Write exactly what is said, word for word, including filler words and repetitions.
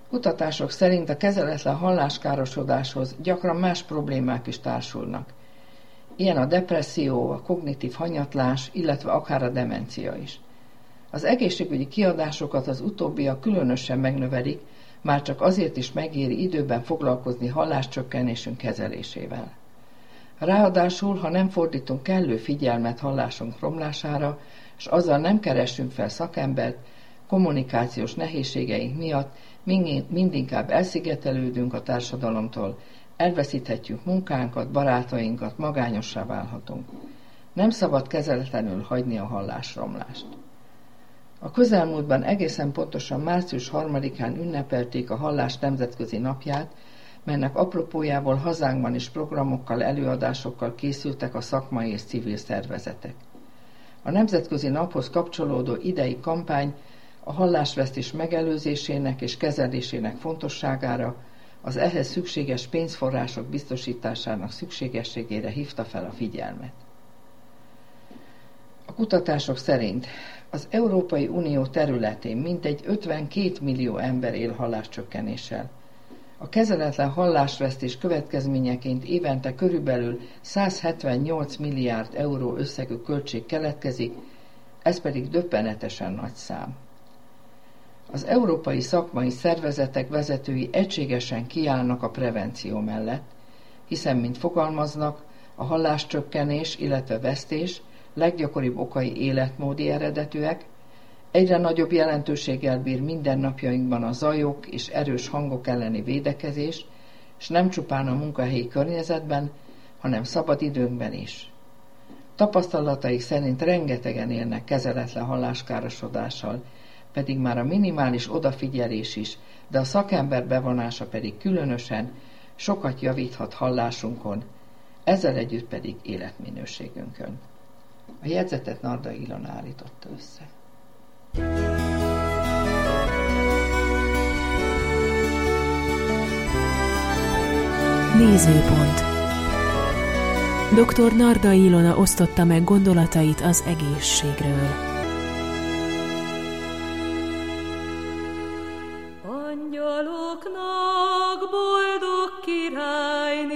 Kutatások szerint a kezeletlen halláskárosodáshoz gyakran más problémák is társulnak. Ilyen a depresszió, a kognitív hanyatlás, illetve akár a demencia is. Az egészségügyi kiadásokat az utóbbiak különösen megnövelik, már csak azért is megéri időben foglalkozni halláscsökkenésünk kezelésével. Ráadásul, ha nem fordítunk kellő figyelmet hallásunk romlására, és azzal nem keressünk fel szakembert, kommunikációs nehézségeink miatt mindinkább elszigetelődünk a társadalomtól, elveszíthetjük munkánkat, barátainkat, magányossá válhatunk. Nem szabad kezeletlenül hagyni a hallásromlást. A közelmúltban egészen pontosan március harmadikán ünnepelték a Hallás Nemzetközi Napját, melynek apropójából hazánkban is programokkal, előadásokkal készültek a szakmai és civil szervezetek. A nemzetközi naphoz kapcsolódó idei kampány a hallásvesztés megelőzésének és kezelésének fontosságára, az ehhez szükséges pénzforrások biztosításának szükségességére hívta fel a figyelmet. A kutatások szerint az Európai Unió területén mintegy ötvenkét millió ember él halláscsökkenéssel. A kezeletlen hallásvesztés következményeként évente körülbelül százhetvennyolc milliárd euró összegű költség keletkezik, ez pedig döbbenetesen nagy szám. Az európai szakmai szervezetek vezetői egységesen kiállnak a prevenció mellett, hiszen, mint fogalmaznak, a halláscsökkenés, illetve vesztés leggyakoribb okai életmódi eredetűek, egyre nagyobb jelentőséggel bír mindennapjainkban a zajok és erős hangok elleni védekezés, és nem csupán a munkahelyi környezetben, hanem szabadidőnkben is. Tapasztalataik szerint rengetegen élnek kezeletlen halláskárosodással, pedig már a minimális odafigyelés is, de a szakember bevonása pedig különösen sokat javíthat hallásunkon, ezzel együtt pedig életminőségünkön. A jegyzetet Nardai Ilona állította össze. Nézőpont. doktor Nardai Ilona osztotta meg gondolatait az egészségről. Angyaloknak boldog királyné